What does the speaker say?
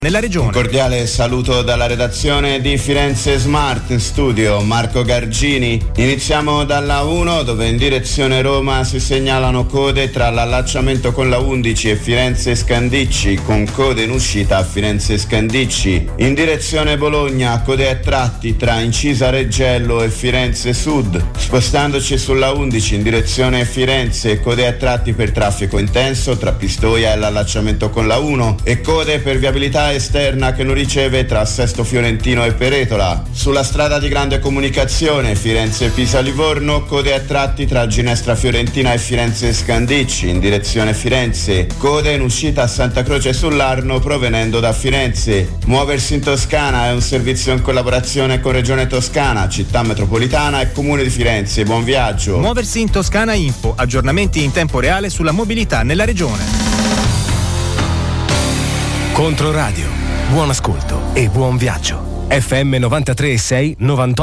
nella regione. Un cordiale saluto dalla redazione di Firenze Smart Studio, Marco Gargini. Iniziamo dalla 1 dove in direzione Roma si segnalano code tra l'allacciamento con la 11 e Firenze Scandicci, con code in uscita a Firenze Scandicci. In direzione Bologna code a tratti tra Incisa Reggello e Firenze Sud. Spostandoci sulla 11 in direzione Firenze, code a tratti per traffico intenso tra Pistoia e l'allacciamento con la 1 e code per viabilità esterna che non riceve tra Sesto Fiorentino e Peretola. Sulla strada di grande comunicazione Firenze-Pisa-Livorno, code a tratti tra Ginestra Fiorentina e Firenze Scandicci in direzione Firenze, code in uscita a Santa Croce sull'Arno provenendo da Firenze. Muoversi in Toscana è un servizio in collaborazione con Regione Toscana, Città Metropolitana e Comune di Firenze. Buon viaggio. Muoversi in Toscana Info, aggiornamenti in tempo reale sulla mobilità nella regione. Controradio, buon ascolto e buon viaggio. FM 93.6 98.